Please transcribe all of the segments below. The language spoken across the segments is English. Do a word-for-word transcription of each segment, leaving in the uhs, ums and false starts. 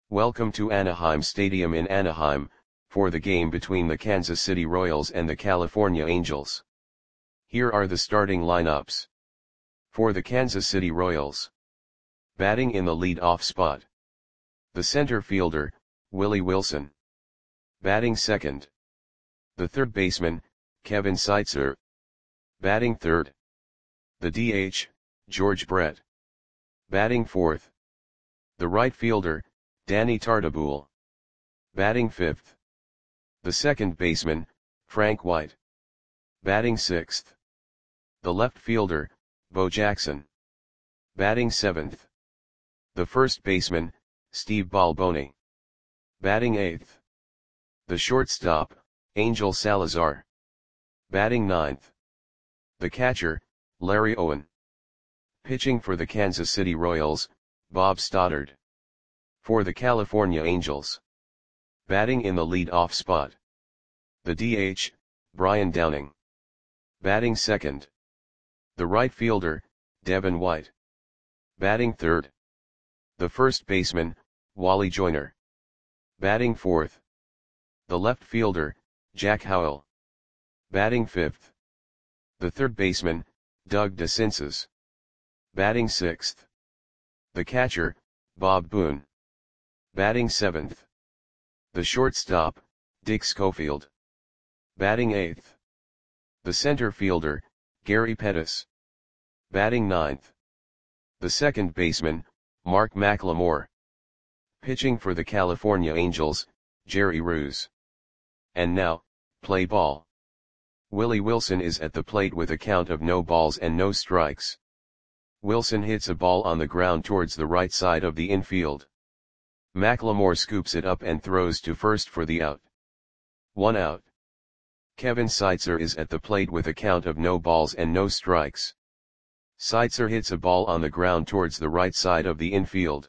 Welcome to Anaheim Stadium in Anaheim, for the game between the Kansas City Royals and the California Angels. Here are the starting lineups. For the Kansas City Royals. Batting in the lead-off spot. The center fielder, Willie Wilson. Batting second. The third baseman, Kevin Seitzer. Batting third. The D H, George Brett. Batting fourth. The right fielder, Danny Tartabull. Batting fifth. The second baseman, Frank White. Batting sixth. The left fielder, Bo Jackson. Batting seventh. The first baseman, Steve Balboni. Batting eighth. The shortstop, Angel Salazar. Batting ninth. The catcher, Larry Owen. Pitching for the Kansas City Royals, Bob Stoddard. For the California Angels. Batting in the lead-off spot. The D H, Brian Downing. Batting second. The right fielder, Devin White. Batting third. The first baseman, Wally Joyner. Batting fourth. The left fielder, Jack Howell. Batting fifth. The third baseman, Doug DeCinces. Batting sixth. The catcher, Bob Boone. Batting seventh. The shortstop, Dick Schofield. Batting eighth. The center fielder, Gary Pettis. Batting ninth. The second baseman, Mark McLemore. Pitching for the California Angels, Jerry Roos. And now, play ball. Willie Wilson is at the plate with a count of no balls and no strikes. Wilson hits a ball on the ground towards the right side of the infield. McLemore scoops it up and throws to first for the out. One out. Kevin Seitzer is at the plate with a count of no balls and no strikes. Seitzer hits a ball on the ground towards the right side of the infield.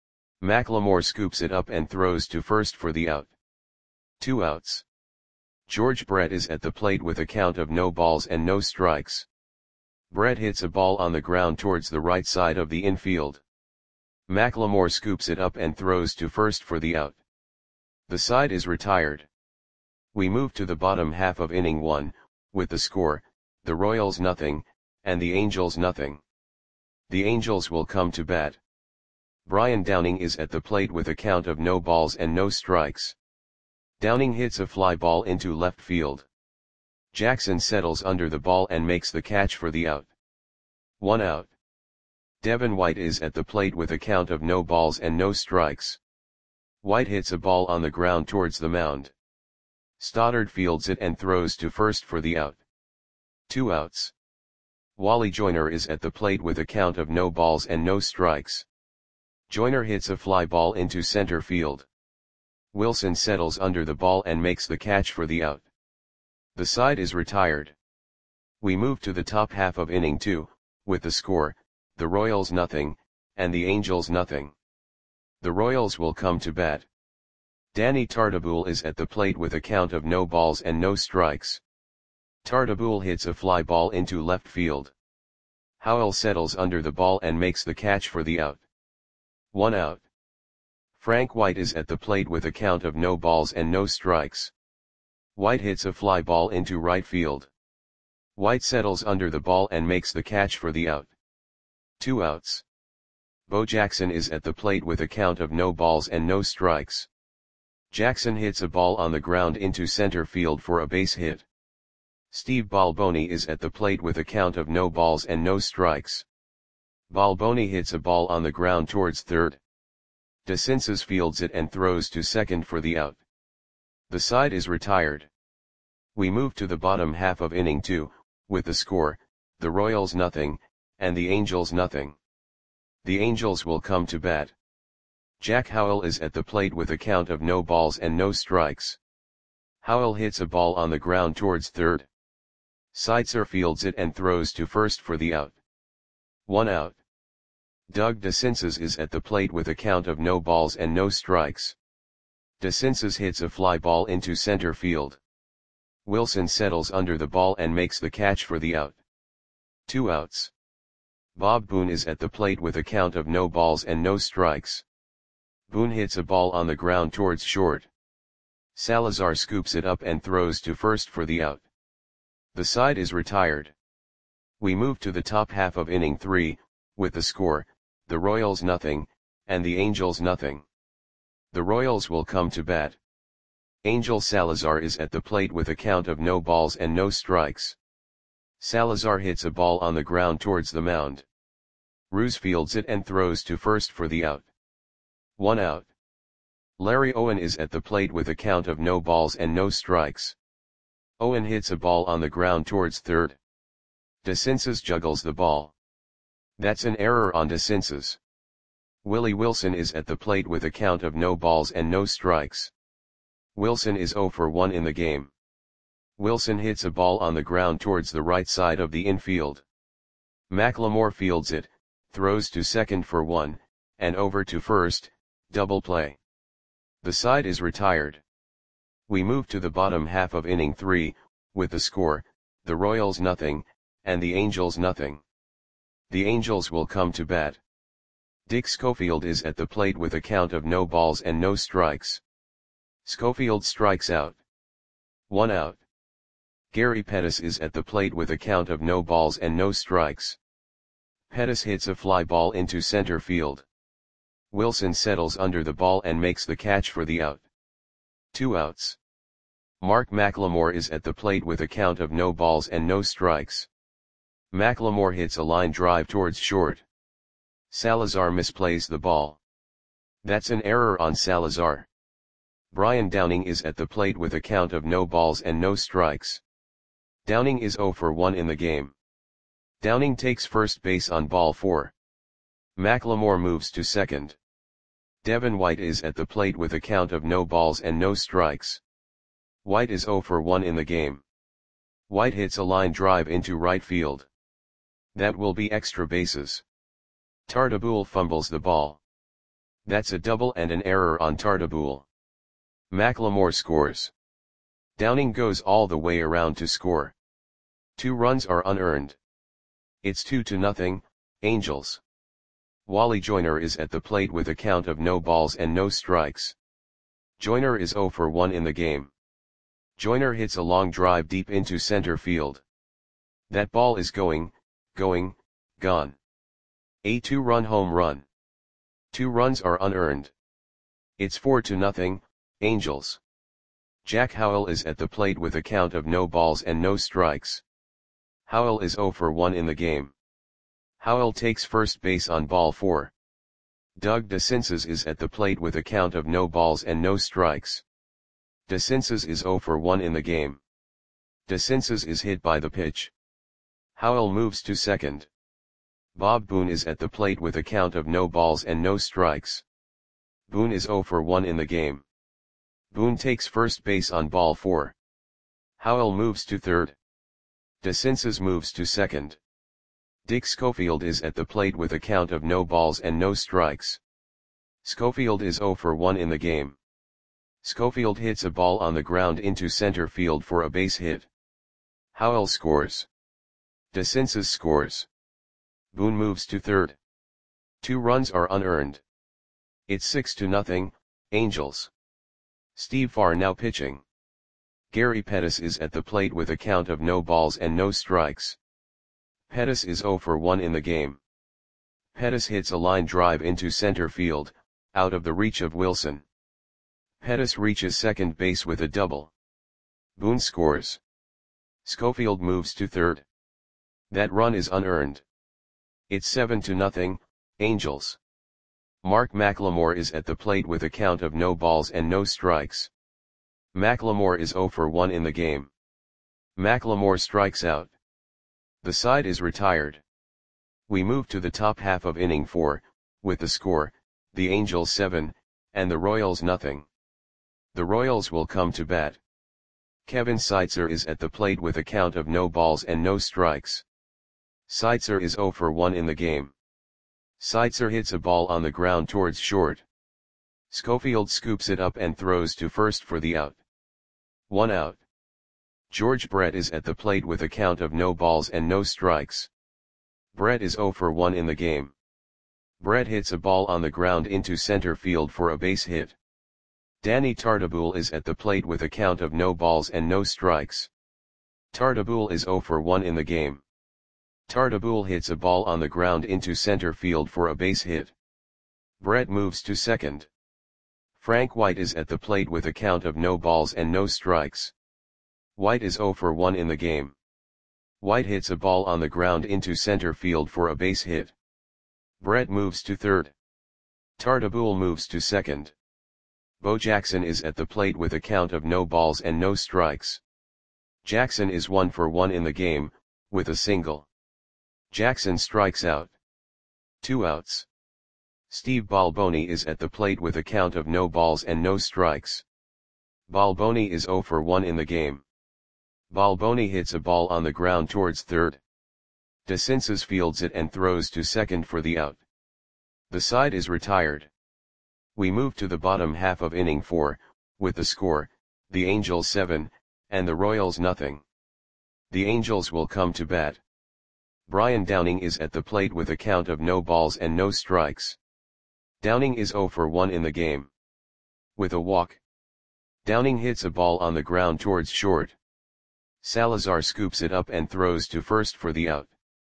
McLemore scoops it up and throws to first for the out. Two outs. George Brett is at the plate with a count of no balls and no strikes. Brett hits a ball on the ground towards the right side of the infield. McLemore scoops it up and throws to first for the out. The side is retired. We move to the bottom half of inning one, with the score, the Royals nothing, and the Angels nothing. The Angels will come to bat. Brian Downing is at the plate with a count of no balls and no strikes. Downing hits a fly ball into left field. Jackson settles under the ball and makes the catch for the out. One out. Devin White is at the plate with a count of no balls and no strikes. White hits a ball on the ground towards the mound. Stoddard fields it and throws to first for the out. Two outs. Wally Joyner is at the plate with a count of no balls and no strikes. Joyner hits a fly ball into center field. Wilson settles under the ball and makes the catch for the out. The side is retired. We move to the top half of inning two, with the score, the Royals nothing, and the Angels nothing. The Royals will come to bat. Danny Tartabull is at the plate with a count of no balls and no strikes. Tartabull hits a fly ball into left field. Howell settles under the ball and makes the catch for the out. One out. Frank White is at the plate with a count of no balls and no strikes. White hits a fly ball into right field. White settles under the ball and makes the catch for the out. Two outs. Bo Jackson is at the plate with a count of no balls and no strikes. Jackson hits a ball on the ground into center field for a base hit. Steve Balboni is at the plate with a count of no balls and no strikes. Balboni hits a ball on the ground towards third. DeCinces fields it and throws to second for the out. The side is retired. We move to the bottom half of inning two, with the score, the Royals nothing, and the Angels nothing. The Angels will come to bat. Jack Howell is at the plate with a count of no balls and no strikes. Howell hits a ball on the ground towards third. Seitzer fields it and throws to first for the out. One out. Doug DeCinces is at the plate with a count of no balls and no strikes. DeCinces hits a fly ball into center field. Wilson settles under the ball and makes the catch for the out. Two outs. Bob Boone is at the plate with a count of no balls and no strikes. Boone hits a ball on the ground towards short. Salazar scoops it up and throws to first for the out. The side is retired. We move to the top half of inning three, with the score, the Royals nothing, and the Angels nothing. The Royals will come to bat. Angel Salazar is at the plate with a count of no balls and no strikes. Salazar hits a ball on the ground towards the mound. Ruse fields it and throws to first for the out. One out. Larry Owen is at the plate with a count of no balls and no strikes. Owen hits a ball on the ground towards third. DeCinces juggles the ball. That's an error on DeCinces. Willie Wilson is at the plate with a count of no balls and no strikes. Wilson is oh for one in the game. Wilson hits a ball on the ground towards the right side of the infield. McLemore fields it, throws to second for one, and over to first, double play. The side is retired. We move to the bottom half of inning three, with the score, the Royals nothing, and the Angels nothing. The Angels will come to bat. Dick Schofield is at the plate with a count of no balls and no strikes. Schofield strikes out. One out. Gary Pettis is at the plate with a count of no balls and no strikes. Pettis hits a fly ball into center field. Wilson settles under the ball and makes the catch for the out. Two outs. Mark McLemore is at the plate with a count of no balls and no strikes. McLemore hits a line drive towards short. Salazar misplays the ball. That's an error on Salazar. Brian Downing is at the plate with a count of no balls and no strikes. Downing is oh for one in the game. Downing takes first base on ball four. McLemore moves to second. Devin White is at the plate with a count of no balls and no strikes. White is oh for one in the game. White hits a line drive into right field. That will be extra bases. Tartabull fumbles the ball. That's a double and an error on Tartabull. McLemore scores. Downing goes all the way around to score. Two runs are unearned. It's two to nothing, Angels. Wally Joyner is at the plate with a count of no balls and no strikes. Joyner is oh for one in the game. Joyner hits a long drive deep into center field. That ball is going, going, gone. A two-run home run. Two runs are unearned. It's four to nothing, Angels. Jack Howell is at the plate with a count of no balls and no strikes. Howell is oh for one in the game. Howell takes first base on ball four. Doug DeCinces is at the plate with a count of no balls and no strikes. DeCinces is oh for one in the game. DeCinces is hit by the pitch. Howell moves to second. Bob Boone is at the plate with a count of no balls and no strikes. Boone is oh for one in the game. Boone takes first base on ball four. Howell moves to third. DeCinces moves to second. Dick Schofield is at the plate with a count of no balls and no strikes. Schofield is oh for one in the game. Schofield hits a ball on the ground into center field for a base hit. Howell scores. DeCinces scores. Boone moves to third. Two runs are unearned. It's six to nothing, Angels. Steve Farr now pitching. Gary Pettis is at the plate with a count of no balls and no strikes. Pettis is oh for one in the game. Pettis hits a line drive into center field, out of the reach of Wilson. Pettis reaches second base with a double. Boone scores. Schofield moves to third. That run is unearned. It's seven to nothing, Angels. Mark McLemore is at the plate with a count of no balls and no strikes. McLemore is oh for one in the game. McLemore strikes out. The side is retired. We move to the top half of inning four, with the score, the Angels seven, and the Royals nothing. The Royals will come to bat. Kevin Seitzer is at the plate with a count of no balls and no strikes. Seitzer is oh for one in the game. Seitzer hits a ball on the ground towards short. Schofield scoops it up and throws to first for the out. One out. George Brett is at the plate with a count of no balls and no strikes. Brett is oh for one in the game. Brett hits a ball on the ground into center field for a base hit. Danny Tartabull is at the plate with a count of no balls and no strikes. Tartabull is zero for one in the game. Tartabull hits a ball on the ground into center field for a base hit. Brett moves to second. Frank White is at the plate with a count of no balls and no strikes. White is zero for one in the game. White hits a ball on the ground into center field for a base hit. Brett moves to third. Tartabull moves to second. Bo Jackson is at the plate with a count of no balls and no strikes. Jackson is one for one in the game, with a single. Jackson strikes out. Two outs. Steve Balboni is at the plate with a count of no balls and no strikes. Balboni is zero for one in the game. Balboni hits a ball on the ground towards third. DeCinces fields it and throws to second for the out. The side is retired. We move to the bottom half of inning four, with the score, the Angels seven, and the Royals nothing. The Angels will come to bat. Brian Downing is at the plate with a count of no balls and no strikes. Downing is zero for one in the game. With a walk. Downing hits a ball on the ground towards short. Salazar scoops it up and throws to first for the out.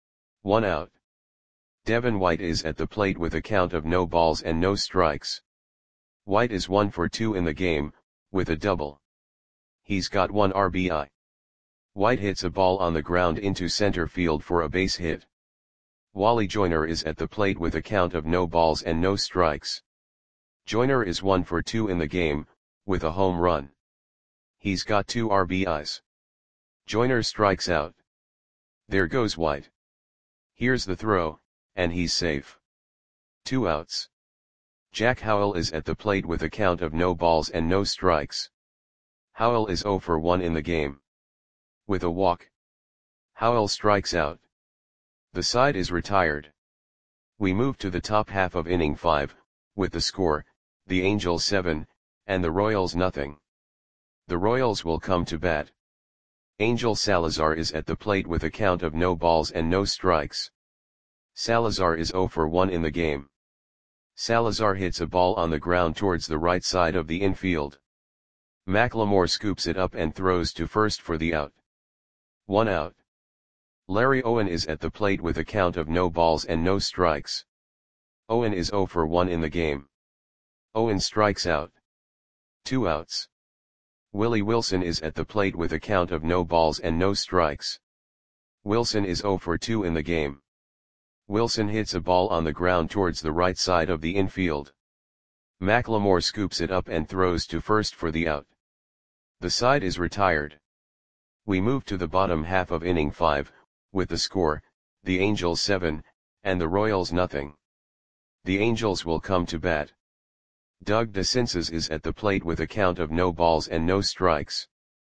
One out. Devin White is at the plate with a count of no balls and no strikes. White is one for two in the game, with a double. He's got one R B I. White hits a ball on the ground into center field for a base hit. Wally Joyner is at the plate with a count of no balls and no strikes. Joyner is one for two in the game, with a home run. He's got two R B Is. Joyner strikes out. There goes White. Here's the throw, and he's safe. Two outs. Jack Howell is at the plate with a count of no balls and no strikes. Howell is zero for one in the game. With a walk. Howell strikes out. The side is retired. We move to the top half of inning five, with the score, the Angels seven, and the Royals nothing. The Royals will come to bat. Angel Salazar is at the plate with a count of no balls and no strikes. Salazar is zero for one in the game. Salazar hits a ball on the ground towards the right side of the infield. McLemore scoops it up and throws to first for the out. One out. Larry Owen is at the plate with a count of no balls and no strikes. Owen is zero for one in the game. Owen strikes out. Two outs. Willie Wilson is at the plate with a count of no balls and no strikes. Wilson is zero for two in the game. Wilson hits a ball on the ground towards the right side of the infield. McLemore scoops it up and throws to first for the out. The side is retired. We move to the bottom half of inning five, with the score, the Angels seven, and the Royals nothing. The Angels will come to bat. Doug DeCinces is at the plate with a count of no balls and no strikes.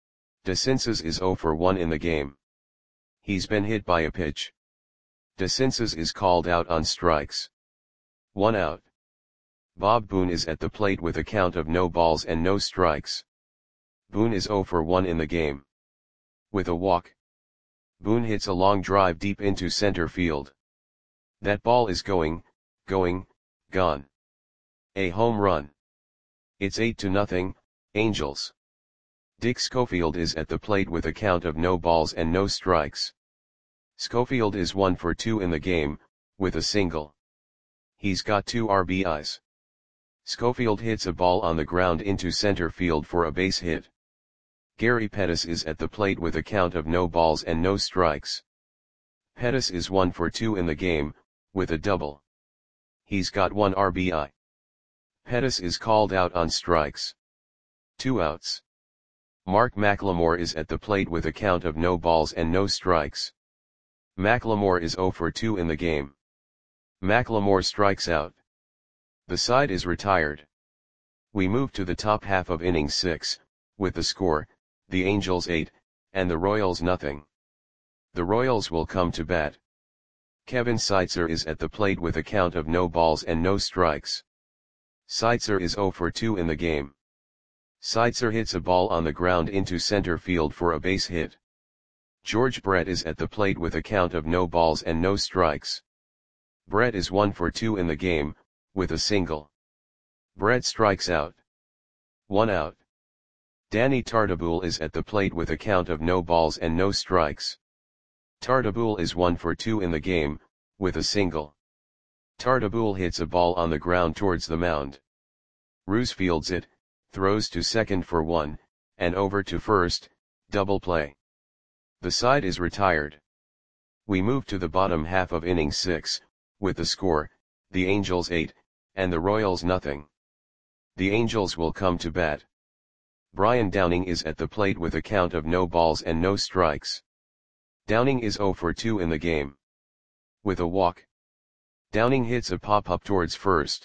DeCinces is zero for one in the game. He's been hit by a pitch. DeCinces is called out on strikes. One out. Bob Boone is at the plate with a count of no balls and no strikes. Boone is zero for one in the game. With a walk. Boone hits a long drive deep into center field. That ball is going, going, gone. A home run. It's eight to nothing, Angels. Dick Schofield is at the plate with a count of no balls and no strikes. Schofield is one for two in the game, with a single. He's got two R B Is. Schofield hits a ball on the ground into center field for a base hit. Gary Pettis is at the plate with a count of no balls and no strikes. Pettis is one for two in the game, with a double. He's got one R B I. Pettis is called out on strikes. Two outs. Mark McLemore is at the plate with a count of no balls and no strikes. McLemore is zero for two in the game. McLemore strikes out. The side is retired. We move to the top half of inning six, with the score, the Angels eight, and the Royals nothing. The Royals will come to bat. Kevin Seitzer is at the plate with a count of no balls and no strikes. Seitzer is zero for two in the game. Seitzer hits a ball on the ground into center field for a base hit. George Brett is at the plate with a count of no balls and no strikes. Brett is one for two in the game, with a single. Brett strikes out. One out. Danny Tartabull is at the plate with a count of no balls and no strikes. Tartabull is one for two in the game, with a single. Tartabull hits a ball on the ground towards the mound. Roos fields it, throws to second for one, and over to first, double play. The side is retired. We move to the bottom half of inning six, with the score, the Angels eight, and the Royals nothing. The Angels will come to bat. Brian Downing is at the plate with a count of no balls and no strikes. Downing is zero for two in the game. With a walk. Downing hits a pop-up towards first.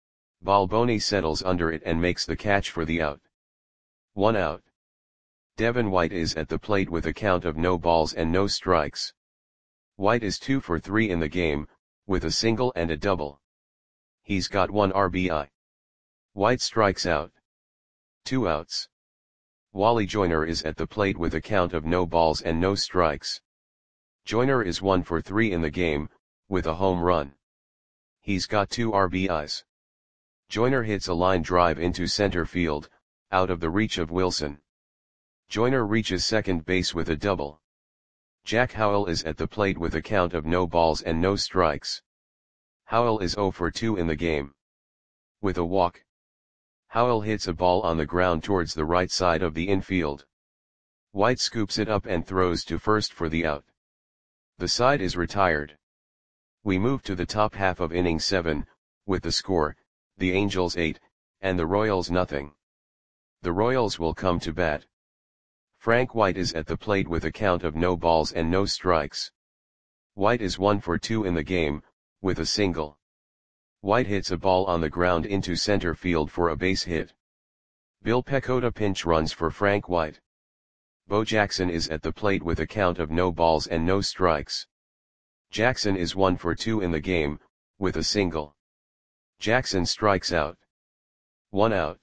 Balboni settles under it and makes the catch for the out. One out. Devin White is at the plate with a count of no balls and no strikes. White is two for three in the game, with a single and a double. He's got one R B I. White strikes out. Two outs. Wally Joyner is at the plate with a count of no balls and no strikes. Joyner is one for three in the game, with a home run. He's got two R B Is. Joyner hits a line drive into center field, out of the reach of Wilson. Joyner reaches second base with a double. Jack Howell is at the plate with a count of no balls and no strikes. Howell is zero for two in the game. With a walk. Howell hits a ball on the ground towards the right side of the infield. White scoops it up and throws to first for the out. The side is retired. We move to the top half of inning seven, with the score, the Angels eight, and the Royals nothing. The Royals will come to bat. Frank White is at the plate with a count of no balls and no strikes. White is one for two in the game, with a single. White hits a ball on the ground into center field for a base hit. Bill Pecota pinch runs for Frank White. Bo Jackson is at the plate with a count of no balls and no strikes. Jackson is one for two in the game, with a single. Jackson strikes out. One out.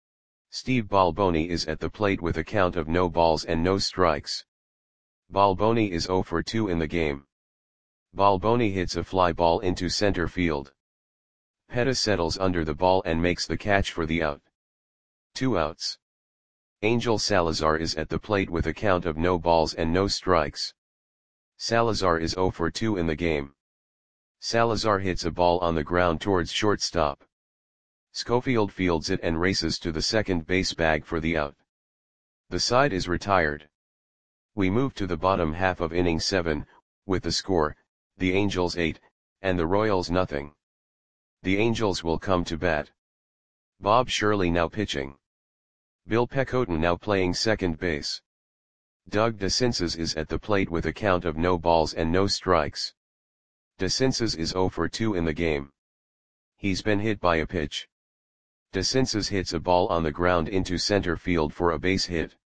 Steve Balboni is at the plate with a count of no balls and no strikes. Balboni is zero for two in the game. Balboni hits a fly ball into center field. Pettis settles under the ball and makes the catch for the out. Two outs. Angel Salazar is at the plate with a count of no balls and no strikes. Salazar is zero for two in the game. Salazar hits a ball on the ground towards shortstop. Schofield fields it and races to the second base bag for the out. The side is retired. We move to the bottom half of inning seven, with the score, the Angels eight, and the Royals nothing. The Angels will come to bat. Bob Shirley now pitching. Bill Pecota now playing second base. Doug DeCinces is at the plate with a count of no balls and no strikes. DeCinces is zero for two in the game. He's been hit by a pitch. DeCinces hits a ball on the ground into center field for a base hit.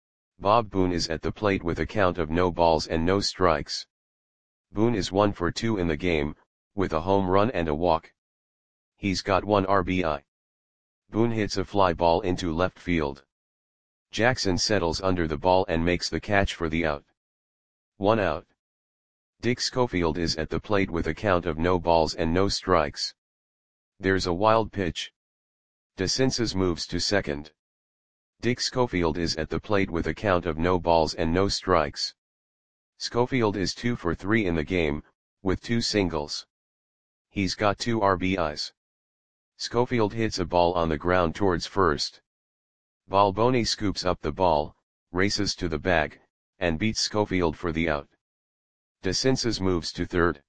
Bob Boone is at the plate with a count of no balls and no strikes. Boone is one for two in the game, with a home run and a walk. He's got one R B I. Boone hits a fly ball into left field. Jackson settles under the ball and makes the catch for the out. One out. Dick Schofield is at the plate with a count of no balls and no strikes. There's a wild pitch. DeCinces moves to second. Dick Schofield is at the plate with a count of no balls and no strikes. Schofield is two for three in the game, with two singles. He's got two R B Is. Schofield hits a ball on the ground towards first. Balboni scoops up the ball, races to the bag, and beats Schofield for the out. DeCinces moves to third.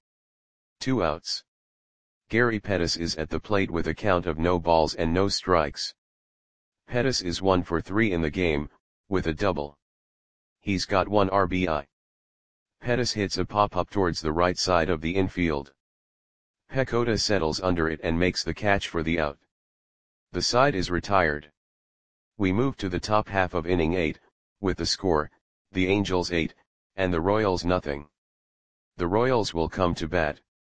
Two outs. Gary Pettis is at the plate with a count of no balls and no strikes. Pettis is one for three in the game, with a double. He's got one R B I. Pettis hits a pop-up towards the right side of the infield. Pecota settles under it and makes the catch for the out. The side is retired. We move to the top half of inning eight, with the score, the Angels eight, and the Royals nothing. The Royals will come to bat.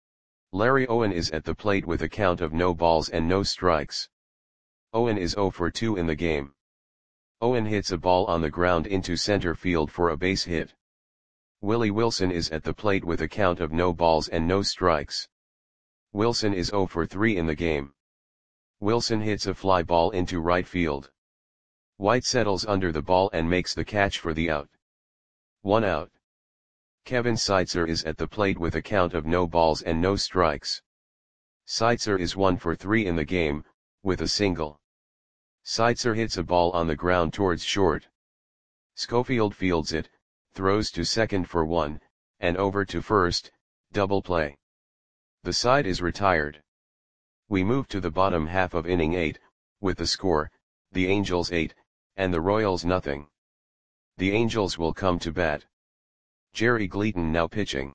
Larry Owen is at the plate with a count of no balls and no strikes. Owen is zero for two in the game. Owen hits a ball on the ground into center field for a base hit. Willie Wilson is at the plate with a count of no balls and no strikes. Wilson is zero for three in the game. Wilson hits a fly ball into right field. White settles under the ball and makes the catch for the out. One out. Kevin Seitzer is at the plate with a count of no balls and no strikes. Seitzer is one for three in the game, with a single. Seitzer hits a ball on the ground towards short. Schofield fields it, throws to second for one, and over to first, double play. The side is retired. We move to the bottom half of inning eight, with the score, the Angels eight, and the Royals nothing. The Angels will come to bat. Jerry Gleaton now pitching.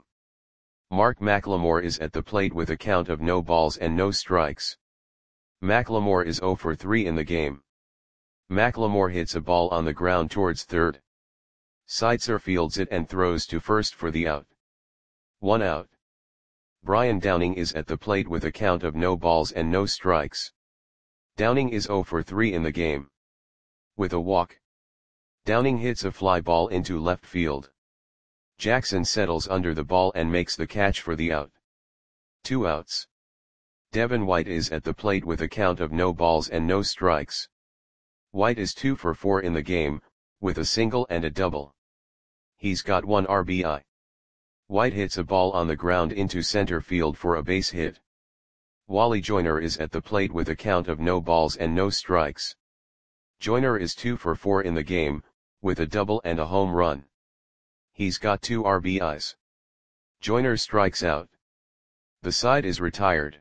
Mark McLemore is at the plate with a count of no balls and no strikes. McLemore is zero for three in the game. McLemore hits a ball on the ground towards third. Seitzer fields it and throws to first for the out. One out. Brian Downing is at the plate with a count of no balls and no strikes. Downing is zero for three in the game. With a walk, Downing hits a fly ball into left field. Jackson settles under the ball and makes the catch for the out. Two outs. Devin White is at the plate with a count of no balls and no strikes. White is two for four in the game, with a single and a double. He's got one R B I. White hits a ball on the ground into center field for a base hit. Wally Joyner is at the plate with a count of no balls and no strikes. Joyner is two for four in the game, with a double and a home run. He's got two R B Is. Joyner strikes out. The side is retired.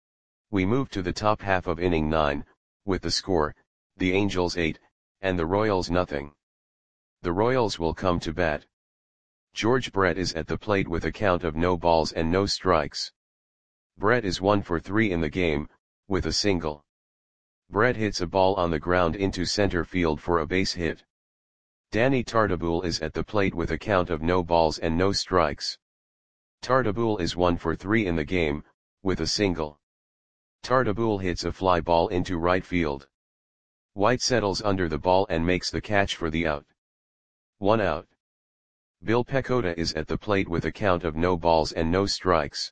We move to the top half of inning nine, with the score, the Angels eight, and the Royals nothing. The Royals will come to bat. George Brett is at the plate with a count of no balls and no strikes. Brett is one for three in the game, with a single. Brett hits a ball on the ground into center field for a base hit. Danny Tartabull is at the plate with a count of no balls and no strikes. Tartabull is one for three in the game, with a single. Tartabull hits a fly ball into right field. White settles under the ball and makes the catch for the out. One out. Bill Pecota is at the plate with a count of no balls and no strikes.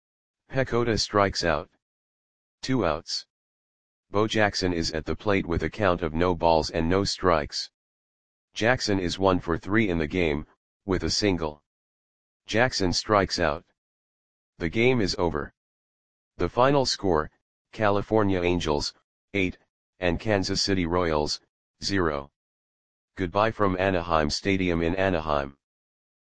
Pecota strikes out. Two outs. Bo Jackson is at the plate with a count of no balls and no strikes. Jackson is one for three in the game, with a single. Jackson strikes out. The game is over. The final score, California Angels, eight, and Kansas City Royals, zero. Goodbye from Anaheim Stadium in Anaheim.